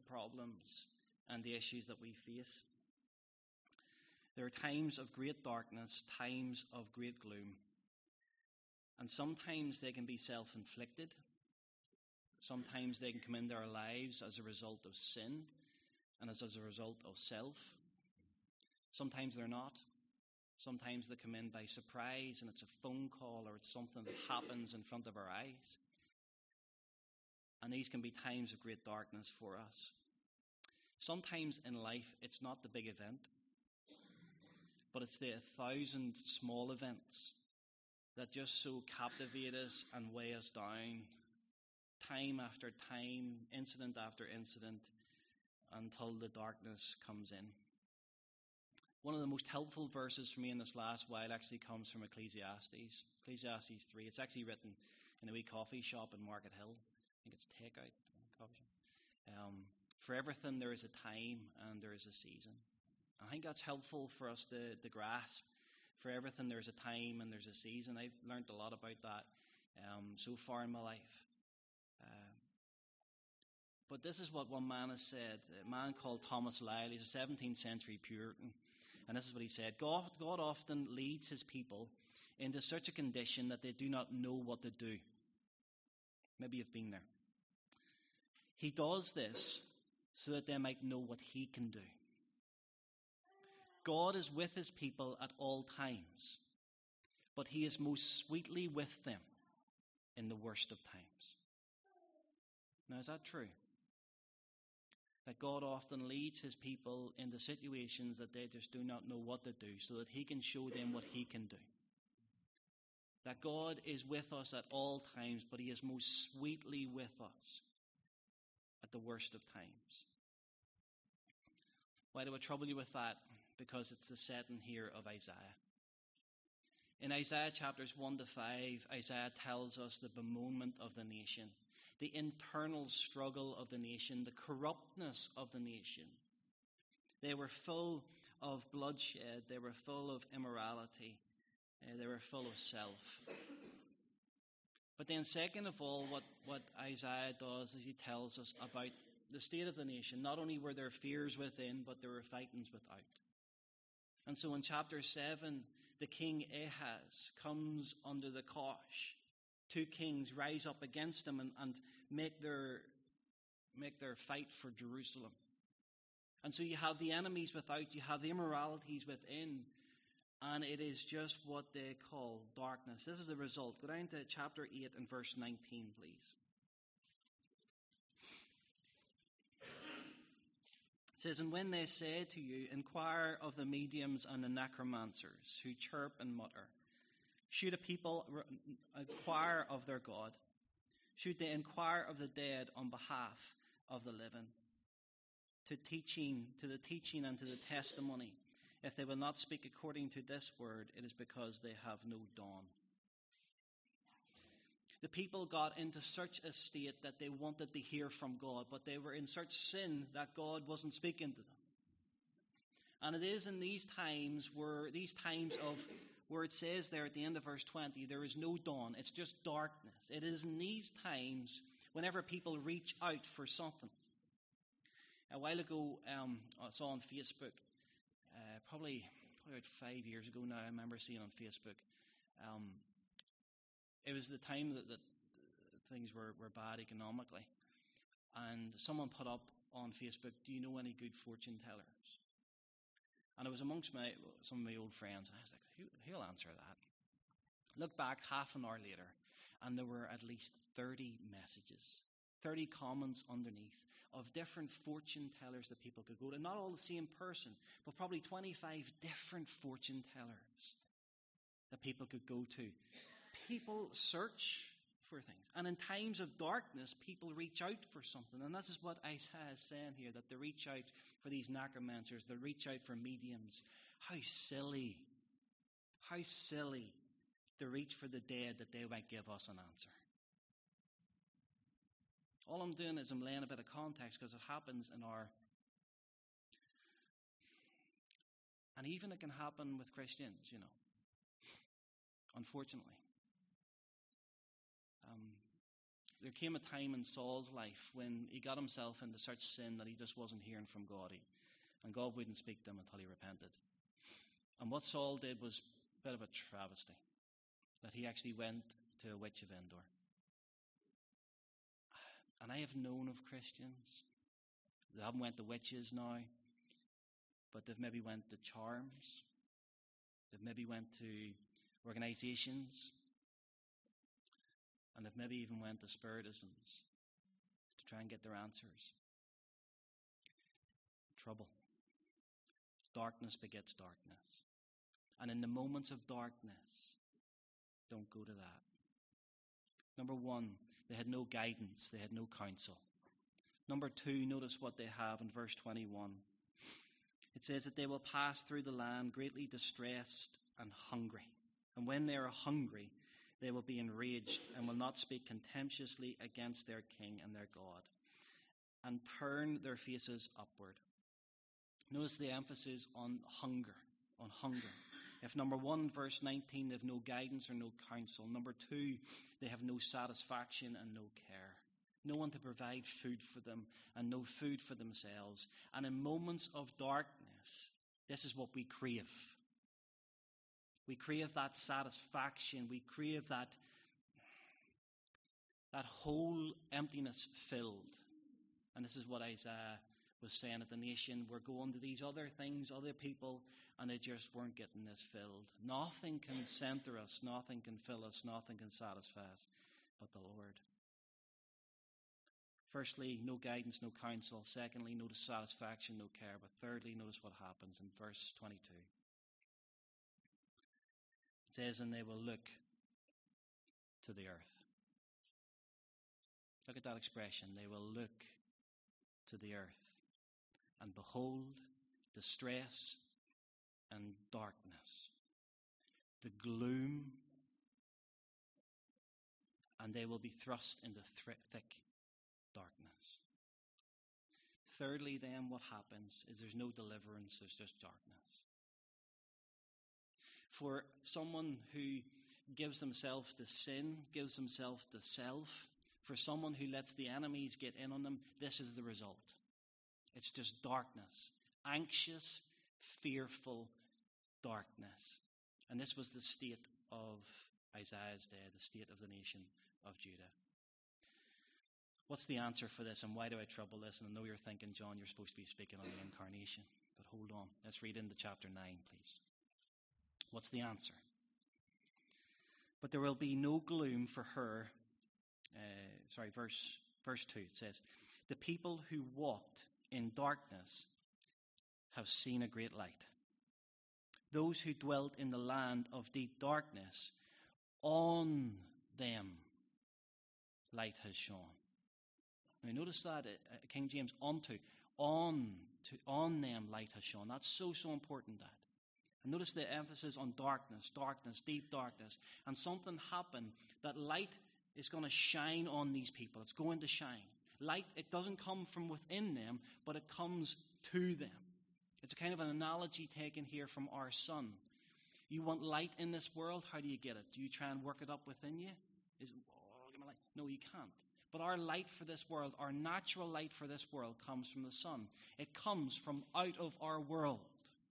problems and the issues that we face. There are times of great darkness, times of great gloom. And sometimes they can be self-inflicted. Sometimes they can come into our lives as a result of sin and as a result of self. Sometimes they're not. Sometimes they come in by surprise and it's a phone call or it's something that happens in front of our eyes. And these can be times of great darkness for us. Sometimes in life it's not the big event, but it's the 1,000 small events that just so captivate us and weigh us down, time after time, incident after incident, until the darkness comes in. One of the most helpful verses for me in this last while actually comes from Ecclesiastes. Ecclesiastes 3. It's actually written in a wee coffee shop in Market Hill. I think it's Takeout coffee shop. For everything there is a time and there is a season. I think that's helpful for us to grasp. For everything there's a time and there's a season. I've learned a lot about that so far in my life. But this is what one man has said, a man called Thomas Lyle. He's a 17th century Puritan. And this is what he said. God often leads his people into such a condition that they do not know what to do. Maybe you've been there. He does this so that they might know what he can do. God is with his people at all times, but he is most sweetly with them in the worst of times. Now, is that true? That God often leads his people into situations that they just do not know what to do, so that he can show them what he can do. That God is with us at all times, but he is most sweetly with us at the worst of times. Why do I trouble you with that? Because it's the setting here of Isaiah. In Isaiah chapters 1 to 5, Isaiah tells us the bemoanment of the nation, the internal struggle of the nation, the corruptness of the nation. They were full of bloodshed, they were full of immorality, they were full of self. But then second of all, what Isaiah does is he tells us about the state of the nation. Not only were there fears within, but there were fightings without. And so in chapter 7, the king Ahaz comes under the cosh. Two kings rise up against him and make their fight for Jerusalem. And so you have the enemies without, you have the immoralities within, and it is just what they call darkness. This is the result. Go down to chapter 8 and verse 19, please. It says, "And when they say to you, inquire of the mediums and the necromancers who chirp and mutter, should a people inquire of their God? Should they inquire of the dead on behalf of the living? To the teaching and to the testimony. If they will not speak according to this word, it is because they have no dawn." The people got into such a state that they wanted to hear from God, but they were in such sin that God wasn't speaking to them. And it is in these times where it says there at the end of verse 20, there is no dawn, it's just darkness. It is in these times whenever people reach out for something. A while ago, I saw on Facebook, probably about 5 years ago now, I remember seeing on Facebook, it was the time that things were bad economically. And someone put up on Facebook, "Do you know any good fortune tellers?" And it was amongst some of my old friends. And I was like, who'll answer that? Look back half an hour later, and there were at least 30 messages, 30 comments underneath of different fortune tellers that people could go to. Not all the same person, but probably 25 different fortune tellers that people could go to. People search for things. And in times of darkness, people reach out for something. And this is what Isaiah is saying here, that they reach out for these necromancers. They reach out for mediums. How silly to reach for the dead that they might give us an answer. All I'm doing is I'm laying a bit of context because it happens in our... And even it can happen with Christians, unfortunately. there came a time in Saul's life when he got himself into such sin that he just wasn't hearing from God. And God wouldn't speak to him until he repented. And what Saul did was a bit of a travesty, that he actually went to a witch of Endor. And I have known of Christians, they haven't went to witches now, but they've maybe went to charms, they've maybe went to organizations, and they've maybe even went to spiritisms to try and get their answers. Trouble. Darkness begets darkness. And in the moments of darkness, don't go to that. Number one, they had no guidance, they had no counsel. Number two, notice what they have in verse 21. It says that they will pass through the land greatly distressed and hungry. And when they are hungry, they will be enraged and will not speak contemptuously against their king and their God, and turn their faces upward. Notice the emphasis on hunger, on hunger. If number one, verse 19, they have no guidance or no counsel. Number two, they have no satisfaction and no care. No one to provide food for them and no food for themselves. And in moments of darkness, this is what we crave. We crave that satisfaction. We crave that whole emptiness filled. And this is what Isaiah was saying at the nation. We're going to these other things, other people, and they just weren't getting this filled. Nothing can center us, nothing can fill us, nothing can satisfy us but the Lord. Firstly, no guidance, no counsel. Secondly, no satisfaction, no care. But thirdly, notice what happens in verse 22. It says, and they will look to the earth. Look at that expression. They will look to the earth. And behold, distress and darkness, the gloom, and they will be thrust into thick darkness. Thirdly, then, what happens is there's no deliverance, there's just darkness. For someone who gives themselves to sin, gives themselves to self, for someone who lets the enemies get in on them, this is the result. It's just darkness. Anxious, fearful darkness. And this was the state of Isaiah's day, the state of the nation of Judah. What's the answer for this, and why do I trouble this? And I know you're thinking, John, you're supposed to be speaking on the incarnation. But hold on. Let's read into chapter 9, please. What's the answer? But there will be no gloom for her. Verse 2, it says, the people who walked in darkness have seen a great light. Those who dwelt in the land of deep darkness, on them light has shone. Now notice that, King James, on them light has shone. That's so important, that. And notice the emphasis on darkness, deep darkness. And something happened, that light is going to shine on these people. It's going to shine. Light, it doesn't come from within them, but it comes to them. It's a kind of an analogy taken here from our sun. You want light in this world, how do you get it? Do you try and work it up within you? Give me light. No, you can't. But our light for this world, our natural light for this world, comes from the sun. It comes from out of our world.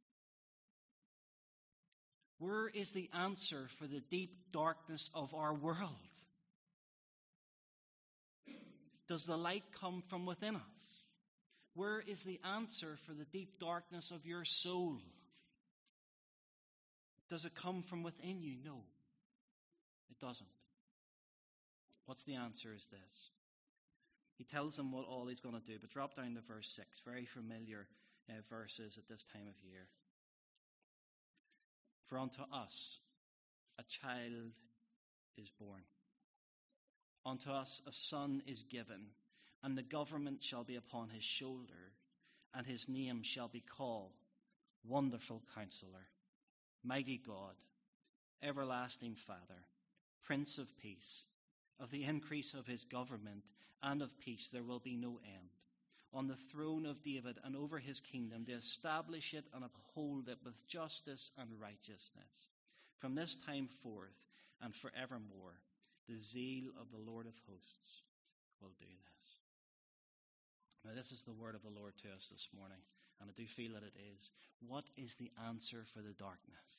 Where is the answer for the deep darkness of our world? Does the light come from within us? Where is the answer for the deep darkness of your soul? Does it come from within you? No, it doesn't. What's the answer is this. He tells them what all he's going to do, but drop down to verse 6, very familiar verses at this time of year. For unto us a child is born. Unto us a son is given, and the government shall be upon his shoulder, and his name shall be called Wonderful Counselor, Mighty God, Everlasting Father, Prince of Peace. Of the increase of his government and of peace there will be no end. On the throne of David and over his kingdom, to establish it and uphold it with justice and righteousness. From this time forth and forevermore, the zeal of the Lord of hosts will do this. Now, this is the word of the Lord to us this morning, and I do feel that it is. What is the answer for the darkness?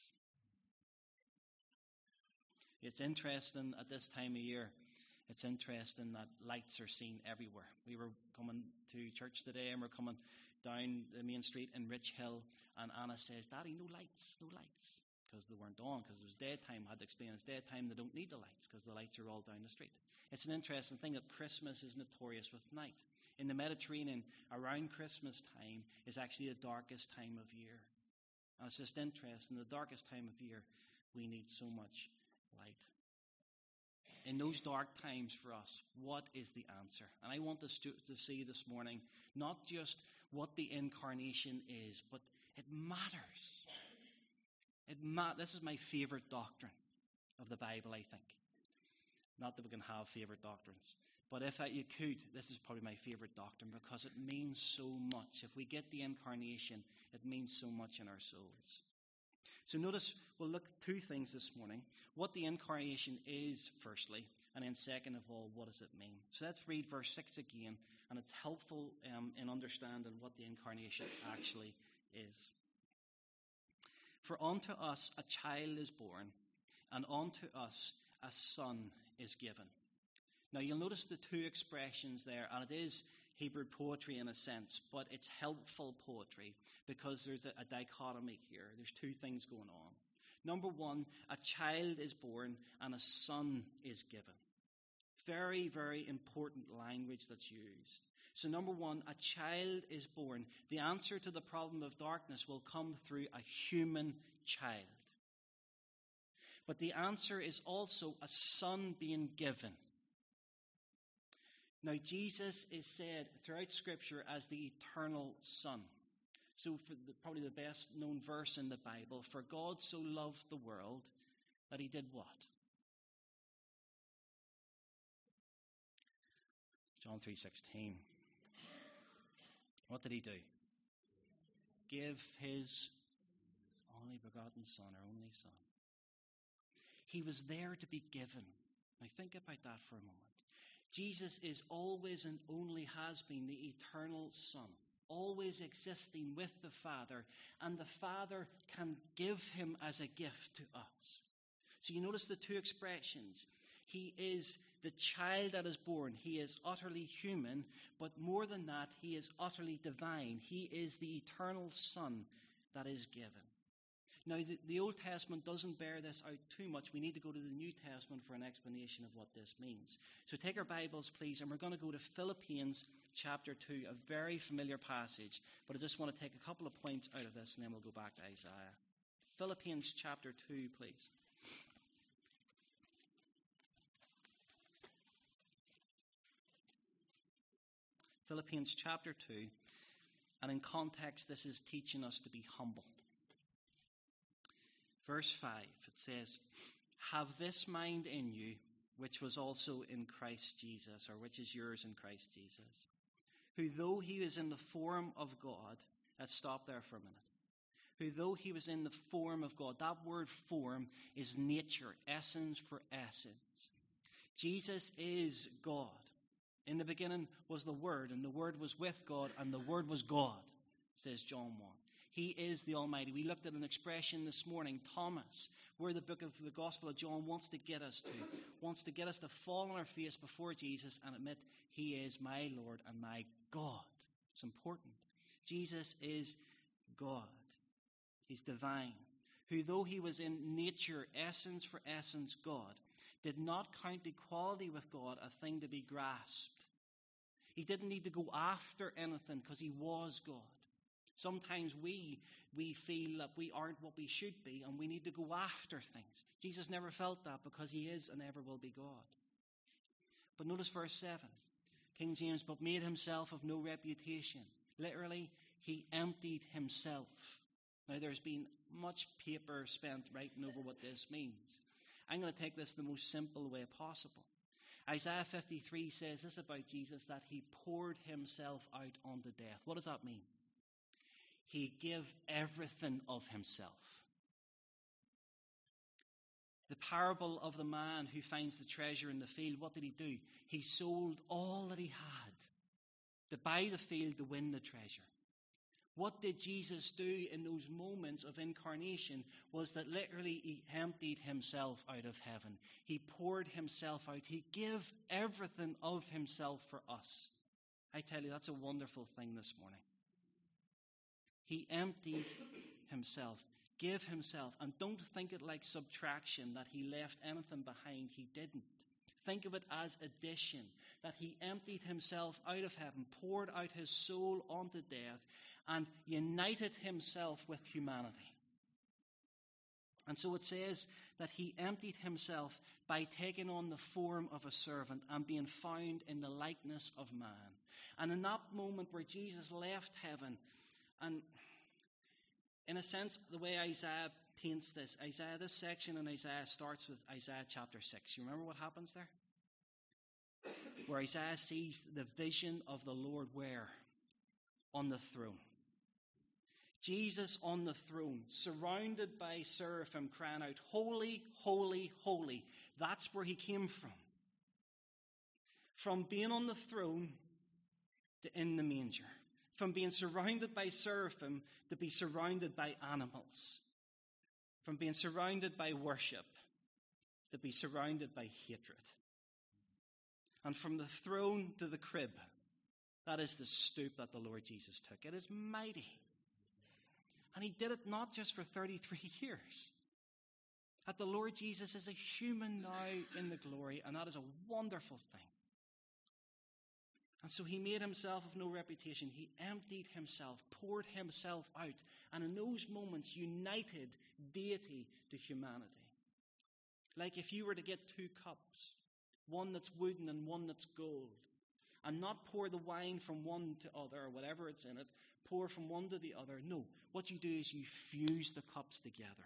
It's interesting at this time of year. It's interesting that lights are seen everywhere. We were coming to church today, and we're coming down the main street in Rich Hill, and Anna says, "Daddy, no lights, no lights." Because they weren't on, because it was daytime. I had to explain it's daytime, they don't need the lights, because the lights are all down the street. It's an interesting thing that Christmas is notorious with night. In the Mediterranean, around Christmas time is actually the darkest time of year. And it's just interesting, the darkest time of year, we need so much light. In those dark times for us, what is the answer? And I want us to see this morning, not just what the incarnation is, but it matters. This is my favorite doctrine of the Bible, I think. Not that we can have favorite doctrines, but if you could, this is probably my favorite doctrine because it means so much. If we get the incarnation, it means so much in our souls. So notice, we'll look at two things this morning. What the incarnation is, firstly, and then second of all, what does it mean? So let's read verse 6 again, and it's helpful in understanding what the incarnation actually is. For unto us a child is born, and unto us a son is given. Now you'll notice the two expressions there, and it is Hebrew poetry in a sense, but it's helpful poetry because there's a dichotomy here. There's two things going on. Number one, a child is born and a son is given. Very, very important language that's used. So number one, a child is born. The answer to the problem of darkness will come through a human child. But the answer is also a son being given. Now, Jesus is said throughout Scripture as the eternal Son. So probably the best known verse in the Bible, for God so loved the world that he did what? John 3:16. What did he do? Give his only begotten Son, or only Son. He was there to be given. Now think about that for a moment. Jesus is always and only has been the eternal Son, always existing with the Father, and the Father can give him as a gift to us. So you notice the two expressions. He is the child that is born. He is utterly human, but more than that, he is utterly divine. He is the eternal Son that is given. Now, the Old Testament doesn't bear this out too much. We need to go to the New Testament for an explanation of what this means. So take our Bibles, please, and we're going to go to Philippians chapter 2, a very familiar passage, but I just want to take a couple of points out of this, and then we'll go back to Isaiah. Philippians chapter 2, please. Philippians chapter 2, and in context, this is teaching us to be humble. Verse 5, it says, have this mind in you, which was also in Christ Jesus, or which is yours in Christ Jesus, who though he was in the form of God, let's stop there for a minute, who though he was in the form of God, that word form is nature, essence for essence. Jesus is God. In the beginning was the Word, and the Word was with God, and the Word was God, says John 1. He is the Almighty. We looked at an expression this morning, Thomas, where the book of the Gospel of John wants to get us to fall on our face before Jesus and admit he is my Lord and my God. It's important. Jesus is God. He's divine. Who though he was in nature, essence for essence God, did not count equality with God a thing to be grasped. He didn't need to go after anything because he was God. Sometimes we feel that we aren't what we should be and we need to go after things. Jesus never felt that because he is and ever will be God. But notice verse 7. King James, but made himself of no reputation. Literally, he emptied himself. Now there's been much paper spent writing over what this means. I'm going to take this the most simple way possible. Isaiah 53 says this about Jesus, that he poured himself out unto death. What does that mean? He gave everything of himself. The parable of the man who finds the treasure in the field, what did he do? He sold all that he had to buy the field to win the treasure. What did Jesus do in those moments of incarnation was that literally he emptied himself out of heaven. He poured himself out. He gave everything of himself for us. I tell you, that's a wonderful thing this morning. He emptied himself, gave himself. And don't think it like subtraction, that he left anything behind. He didn't. Think of it as addition, that he emptied himself out of heaven, poured out his soul onto death, and united himself with humanity. And so it says that he emptied himself by taking on the form of a servant and being found in the likeness of man. And in that moment where Jesus left heaven, and in a sense, the way Isaiah paints this section in Isaiah starts with Isaiah chapter 6. You remember what happens there? Where Isaiah sees the vision of the Lord where? On the throne. Jesus on the throne, surrounded by seraphim crying out, "Holy, holy, holy." That's where he came from. From being on the throne to in the manger. From being surrounded by seraphim to be surrounded by animals. From being surrounded by worship to be surrounded by hatred. And from the throne to the crib, that is the stoop that the Lord Jesus took. It is mighty. And he did it not just for 33 years. That the Lord Jesus is a human now in the glory, and that is a wonderful thing. And so he made himself of no reputation. He emptied himself, poured himself out, and in those moments united deity to humanity. Like if you were to get two cups, one that's wooden and one that's gold, and not pour the wine from one to other, or whatever it's in it, pour from one to the other. No, what you do is you fuse the cups together.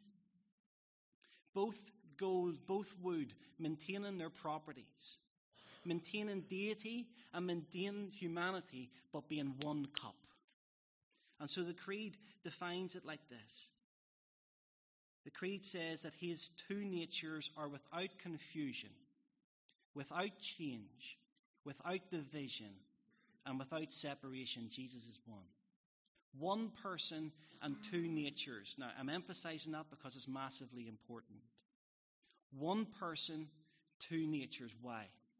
Both gold, both wood, maintaining their properties, maintaining deity and maintaining humanity, but being one cup. And so the Creed defines it like this. The Creed says that his two natures are without confusion, without change, without division, and without separation. Jesus is one. One person and two natures. Now, I'm emphasizing that because it's massively important. One person, two natures. Why?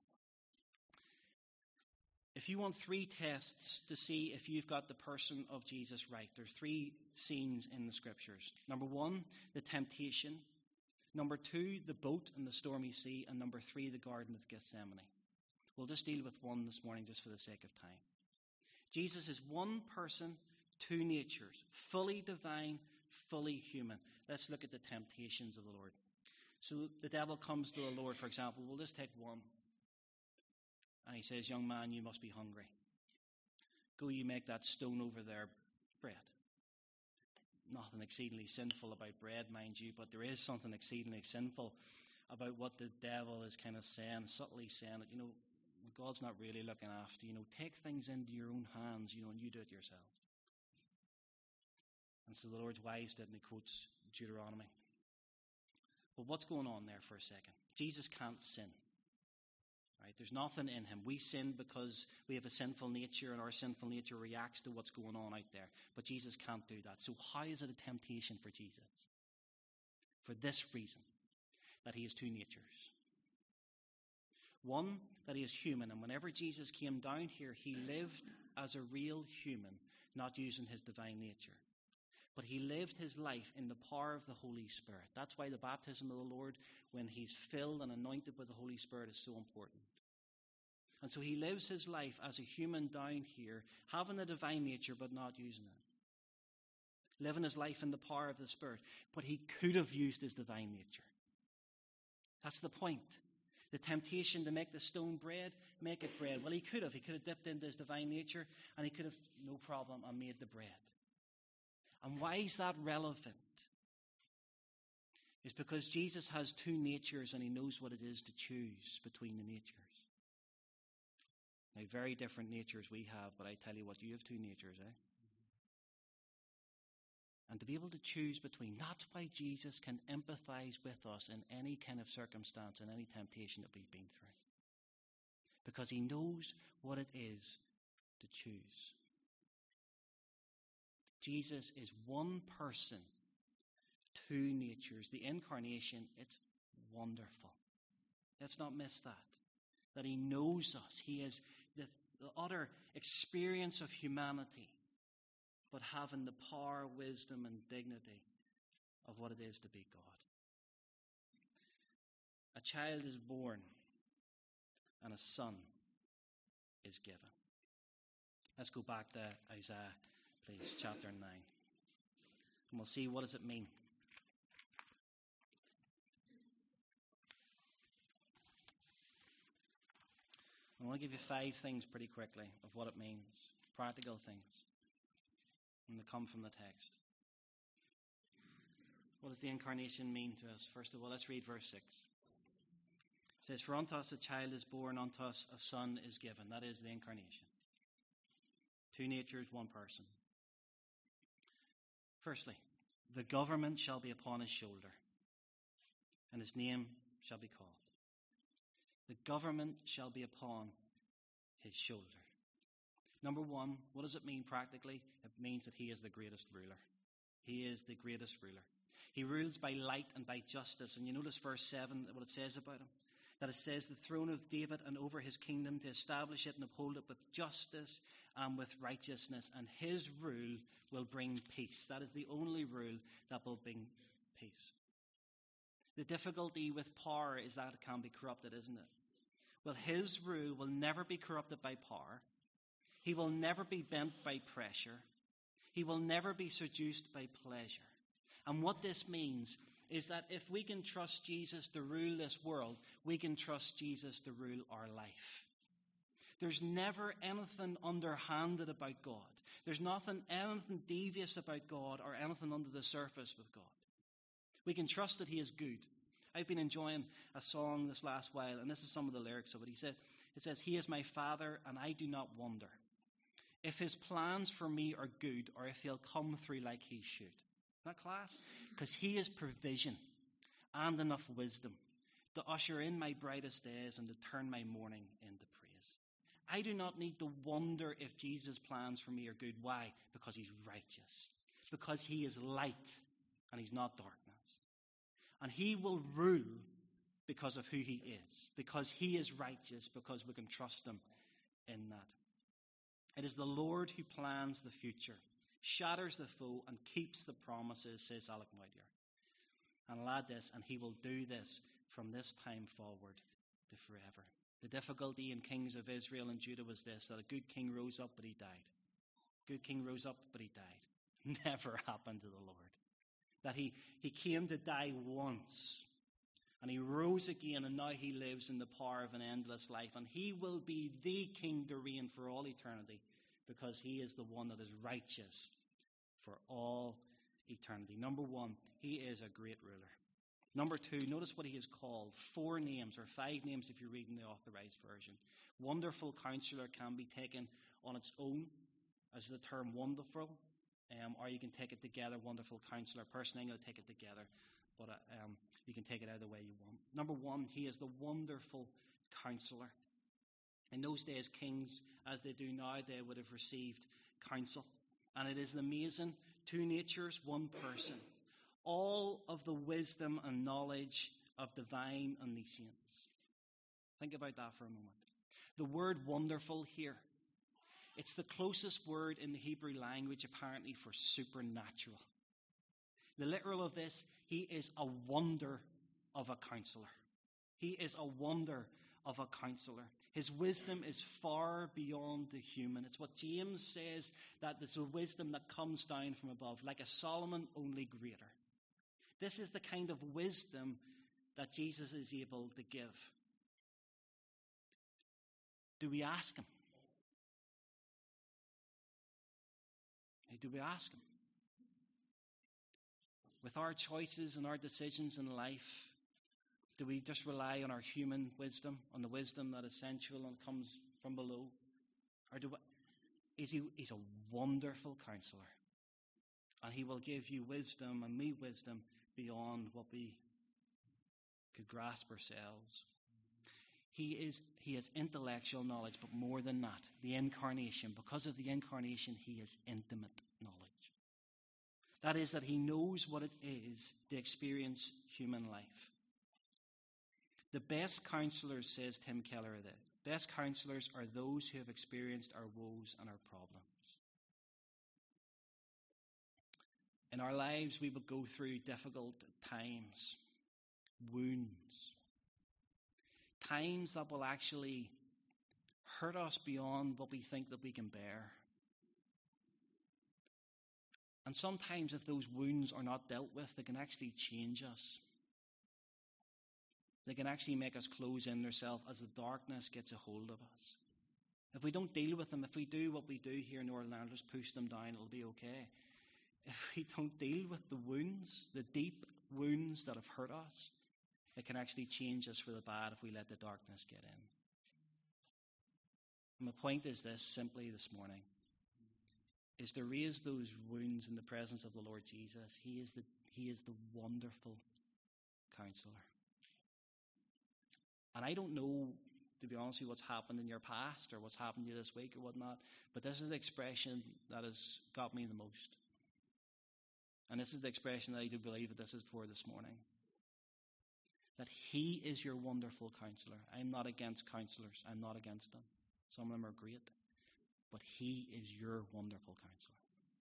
If you want three tests to see if you've got the person of Jesus right, there's three scenes in the scriptures. Number one, the temptation. Number two, the boat in the stormy sea. And number three, the Garden of Gethsemane. We'll just deal with one this morning just for the sake of time. Jesus is one person, two natures, fully divine, fully human. Let's look at the temptations of the Lord. So the devil comes to the Lord, for example. We'll just take one. And he says, "Young man, you must be hungry. Go you make that stone over there bread." Nothing exceedingly sinful about bread, mind you, but there is something exceedingly sinful about what the devil is kind of saying, subtly saying that, God's not really looking after you. Take things into your own hands, and you do it yourself. And so the Lord's wise did, and he quotes Deuteronomy. But what's going on there for a second? Jesus can't sin. Right? There's nothing in him. We sin because we have a sinful nature, and our sinful nature reacts to what's going on out there. But Jesus can't do that. So how is it a temptation for Jesus? For this reason, that he has two natures. One, that he is human, and whenever Jesus came down here, he lived as a real human, not using his divine nature. But he lived his life in the power of the Holy Spirit. That's why the baptism of the Lord, when he's filled and anointed with the Holy Spirit, is so important. And so he lives his life as a human down here, having the divine nature but not using it. Living his life in the power of the Spirit. But he could have used his divine nature. That's the point. The temptation to make the stone bread, make it bread. Well, he could have. He could have dipped into his divine nature, and he could have, no problem, and made the bread. And why is that relevant? It's because Jesus has two natures, and he knows what it is to choose between the natures. Now, very different natures we have, but I tell you what, you have two natures, eh? and to be able to choose between. That's why Jesus can empathize with us in any kind of circumstance and any temptation that we've been through. Because he knows what it is to choose. Jesus is one person, two natures. The incarnation, it's wonderful. Let's not miss that. That he knows us. He is the utter experience of humanity, but having the power, wisdom, and dignity of what it is to be God. A child is born, and a son is given. Let's go back to Isaiah, please, chapter 9. And we'll see, what does it mean? I want to give you 5 things pretty quickly of what it means. Practical things. And they come from the text. What does the incarnation mean to us? First of all, let's read verse 6. It says, "For unto us a child is born, unto us a son is given." That is the incarnation. 2 natures, 1 person. Firstly, the government shall be upon his shoulder, and his name shall be called. The government shall be upon his shoulder. Number 1, what does it mean practically? It means that he is the greatest ruler. He is the greatest ruler. He rules by light and by justice. And you notice verse 7, what it says about him. That it says, the throne of David and over his kingdom, to establish it and uphold it with justice and with righteousness. And his rule will bring peace. That is the only rule that will bring peace. The difficulty with power is that it can be corrupted, isn't it? Well, his rule will never be corrupted by power. He will never be bent by pressure. He will never be seduced by pleasure. And what this means is that if we can trust Jesus to rule this world, we can trust Jesus to rule our life. There's never anything underhanded about God. There's anything devious about God or anything under the surface with God. We can trust that he is good. I've been enjoying a song this last while, and this is some of the lyrics of it. It says, "He is my Father, and I do not wonder if his plans for me are good or if he'll come through like he should." Isn't that class? Because he is provision and enough wisdom to usher in my brightest days and to turn my mourning into praise. I do not need to wonder if Jesus' plans for me are good. Why? Because he's righteous. Because he is light and he's not darkness. And he will rule because of who he is. Because he is righteous. Because we can trust him in that. It is the Lord who plans the future, shatters the foe, and keeps the promises, says Alec Moydier. And I'll add this, and he will do this from this time forward to forever. The difficulty in kings of Israel and Judah was this, that a good king rose up, but he died. Good king rose up, but he died. Never happened to the Lord. That he came to die once, and he rose again, and now he lives in the power of an endless life. And he will be the king to reign for all eternity, because he is the one that is righteous for all eternity. Number 1, he is a great ruler. Number 2, notice what he is called. 4 names, or 5 names if you're reading the Authorized Version. Wonderful Counselor can be taken on its own as the term wonderful, or you can take it together, Wonderful Counselor. Personally, I'm going to take it together, but you can take it either way you want. Number 1, he is the Wonderful Counselor. In those days, kings, as they do now, they would have received counsel. And it is amazing, 2 natures, 1 person. All of the wisdom and knowledge of divine omniscience. Think about that for a moment. The word wonderful here, it's the closest word in the Hebrew language apparently for supernatural. The literal of this, he is a wonder of a counselor. He is a wonder of a counselor. His wisdom is far beyond the human. It's what James says, that there's a wisdom that comes down from above, like a Solomon, only greater. This is the kind of wisdom that Jesus is able to give. Do we ask him? Do we ask him? With our choices and our decisions in life, do we just rely on our human wisdom, on the wisdom that is sensual and comes from below? Or he's a wonderful counselor. And he will give you wisdom and me wisdom beyond what we could grasp ourselves. He has intellectual knowledge, but more than that, the incarnation. Because of the incarnation, he has intimate knowledge. That is, that he knows what it is to experience human life. The best counselors, says Tim Keller, the best counselors are those who have experienced our woes and our problems. In our lives, we will go through difficult times, wounds, times that will actually hurt us beyond what we think that we can bear. And sometimes if those wounds are not dealt with, they can actually change us. They can actually make us close in ourselves as the darkness gets a hold of us. If we don't deal with them, if we do what we do here in Northern Ireland, just push them down, it'll be okay. If we don't deal with the wounds, the deep wounds that have hurt us, it can actually change us for the bad if we let the darkness get in. And my point is this, simply this morning, is to raise those wounds in the presence of the Lord Jesus. He is the wonderful counselor. And I don't know, to be honest with you, what's happened in your past or what's happened to you this week or whatnot, but this is the expression that has got me the most. And this is the expression that I do believe that this is for this morning. That he is your wonderful counselor. I'm not against counselors. I'm not against them. Some of them are great. But he is your wonderful counselor.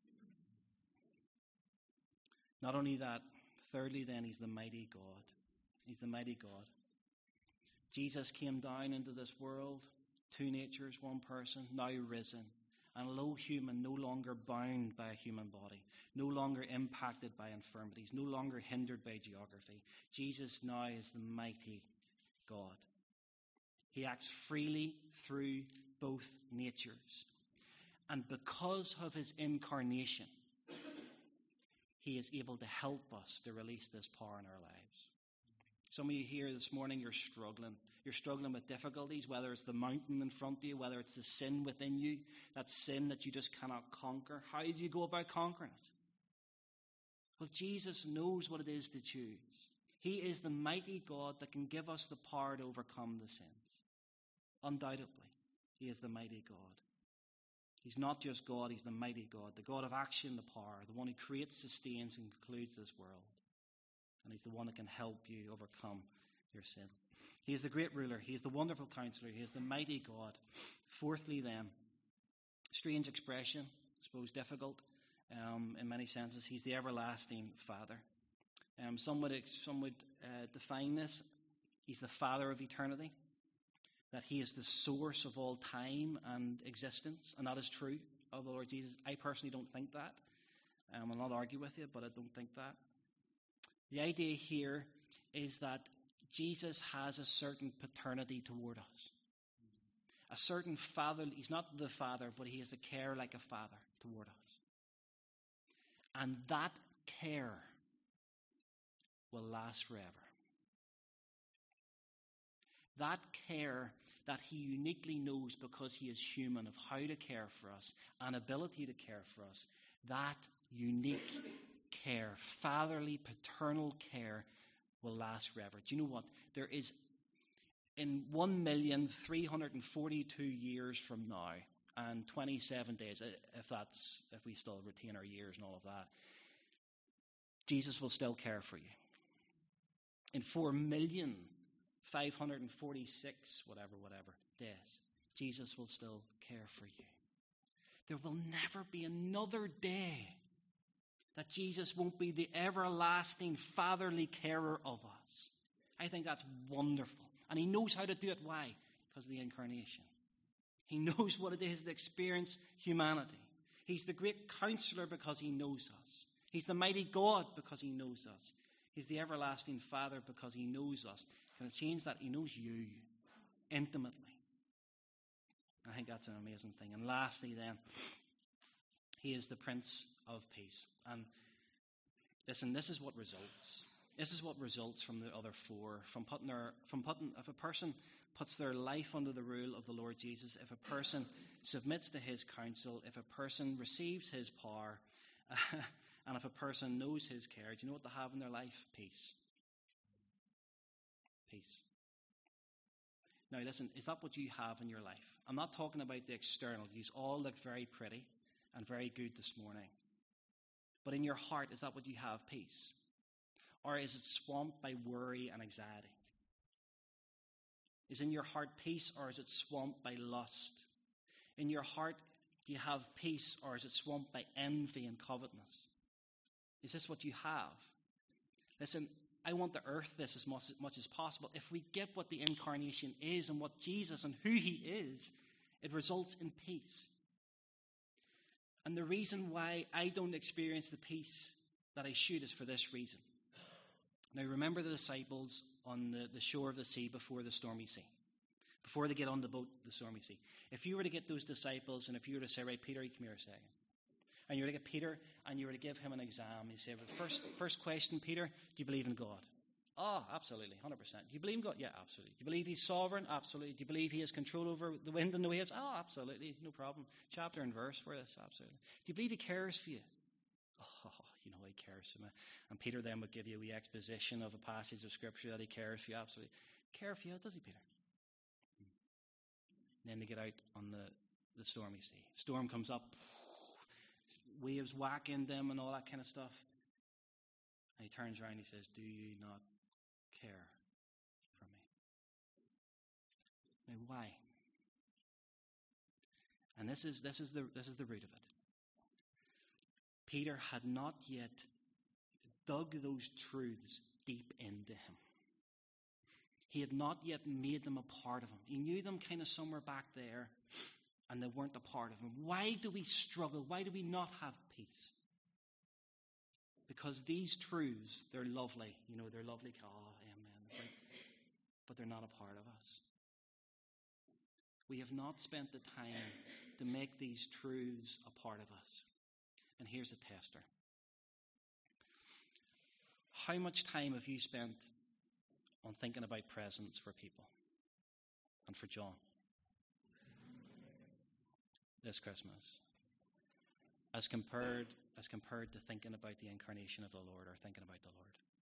Not only that, thirdly then, he's the mighty God. He's the mighty God. Jesus came down into this world, two natures, one person, now risen. And lo, human, no longer bound by a human body, no longer impacted by infirmities, no longer hindered by geography. Jesus now is the mighty God. He acts freely through both natures. And because of his incarnation, he is able to help us to release this power in our lives. Some of you here this morning, you're struggling. You're struggling with difficulties, whether it's the mountain in front of you, whether it's the sin within you, that sin that you just cannot conquer. How do you go about conquering it? Well, Jesus knows what it is to choose. He is the mighty God that can give us the power to overcome the sins. Undoubtedly, he is the mighty God. He's not just God, he's the mighty God, the God of action, the power, the one who creates, sustains, and concludes this world. And he's the one that can help you overcome your sin. He is the great ruler. He is the wonderful counselor. He is the mighty God. Fourthly then, strange expression, I suppose difficult in many senses. He's the everlasting Father. Some would define this. He's the Father of eternity. That he is the source of all time and existence. And that is true of the Lord Jesus. I personally don't think that. I'll not argue with you, but I don't think that. The idea here is that Jesus has a certain paternity toward us. A certain father. He's not the Father, but he has a care like a father toward us. And that care will last forever. That care that he uniquely knows because he is human of how to care for us, an ability to care for us, that unique care, fatherly, paternal care will last forever. Do you know what? There is, in 1,342 years from now, and 27 days, if we still retain our years and all of that, Jesus will still care for you. In 4,546,000, whatever days, Jesus will still care for you. There will never be another day that Jesus won't be the everlasting fatherly carer of us. I think that's wonderful. And he knows how to do it. Why? Because of the incarnation. He knows what it is to experience humanity. He's the great counselor because he knows us. He's the mighty God because he knows us. He's the everlasting Father because he knows us. Can I change that? He knows you intimately. I think that's an amazing thing. And lastly then, he is the Prince of Peace. And listen, this is what results. This is what results from the other four. If a person puts their life under the rule of the Lord Jesus, if a person submits to his counsel, if a person receives his power, And if a person knows his care, do you know what they have in their life? Peace. Peace. Now listen, is that what you have in your life? I'm not talking about the external. You all look very pretty and very good this morning. But in your heart, is that what you have? Peace? Or is it swamped by worry and anxiety? Is in your heart peace, or is it swamped by lust? In your heart, do you have peace, or is it swamped by envy and covetousness? Is this what you have? Listen, I want to earth this as much as possible. If we get what the incarnation is and what Jesus and who he is, it results in peace. And the reason why I don't experience the peace that I should is for this reason. Now remember the disciples on the shore of the sea before the stormy sea. Before they get on the boat, the stormy sea. If you were to get those disciples and if you were to say, right, Peter, come here a second. And you were to get Peter and you were to give him an exam. You say, well, first question, Peter, do you believe in God? Oh, absolutely, 100%. Do you believe in God? Yeah, absolutely. Do you believe he's sovereign? Absolutely. Do you believe he has control over the wind and the waves? Oh, absolutely, no problem. Chapter and verse for this, absolutely. Do you believe he cares for you? Oh, you know, he cares for me. And Peter then would give you a wee exposition of a passage of Scripture that he cares for you, absolutely. Care for you, does he, Peter? And then they get out on the stormy sea. Storm comes up, waves whack in them and all that kind of stuff. And he turns around and he says, do you not care for me? Now, why? And this is the root of it. Peter had not yet dug those truths deep into him. He had not yet made them a part of him. He knew them kind of somewhere back there, and they weren't a part of him. Why do we struggle? Why do we not have peace? Because these truths, they're lovely. You know, they're lovely. Oh, amen. But they're not a part of us. We have not spent the time to make these truths a part of us. And here's a tester. How much time have you spent on thinking about presents for people and for John this Christmas, as compared to thinking about the incarnation of the Lord or thinking about the Lord?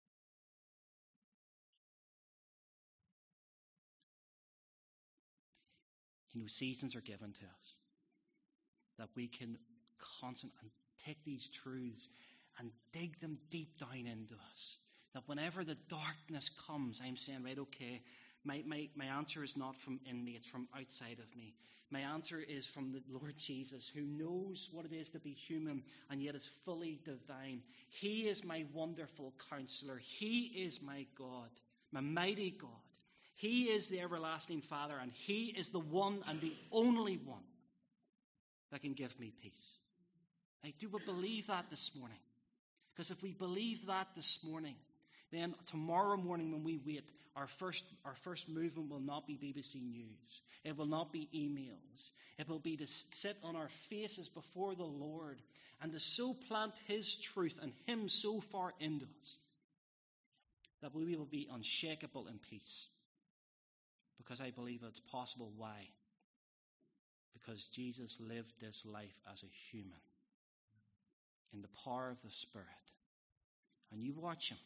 You know, seasons are given to us that we can concentrate and take these truths and dig them deep down into us. That whenever the darkness comes, I'm saying, right, okay, my answer is not from in me, it's from outside of me. My answer is from the Lord Jesus, who knows what it is to be human and yet is fully divine. He is my wonderful counselor. He is my God, my mighty God. He is the everlasting Father, and he is the one and the only one that can give me peace. I do believe that this morning. Because if we believe that this morning, then tomorrow morning when we wait, our first movement will not be BBC News. It will not be emails. It will be to sit on our faces before the Lord and to so plant his truth and him so far into us that we will be unshakable in peace. Because I believe it's possible. Why? Because Jesus lived this life as a human in the power of the Spirit. And you watch him.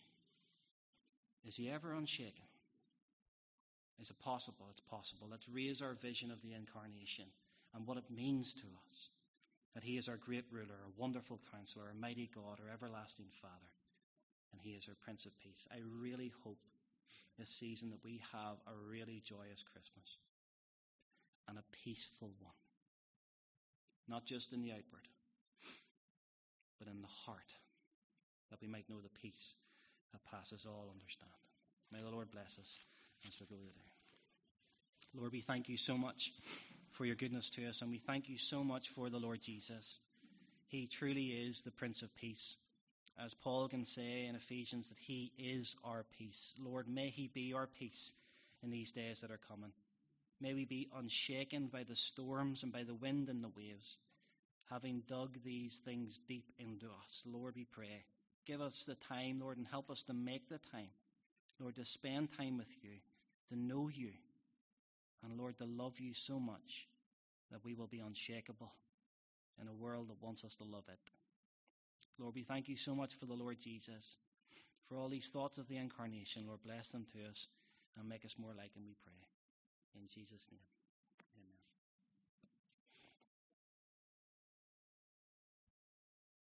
Is he ever unshaken? Is it possible? It's possible. Let's raise our vision of the incarnation and what it means to us. That he is our great ruler, our wonderful counselor, our mighty God, our everlasting Father. And he is our Prince of Peace. I really hope this season that we have a really joyous Christmas and a peaceful one. Not just in the outward, but in the heart, that we might know the peace that passes all understanding. May the Lord bless us as we go today. Lord, we thank you so much for your goodness to us, and we thank you so much for the Lord Jesus. He truly is the Prince of Peace. As Paul can say in Ephesians, that he is our peace. Lord, may he be our peace in these days that are coming. May we be unshaken by the storms and by the wind and the waves, having dug these things deep into us. Lord, we pray, give us the time, Lord, and help us to make the time, Lord, to spend time with you, to know you, and Lord, to love you so much that we will be unshakable in a world that wants us to love it. Lord, we thank you so much for the Lord Jesus, for all these thoughts of the incarnation. Lord, bless them to us and make us more like him, we pray. In Jesus' name.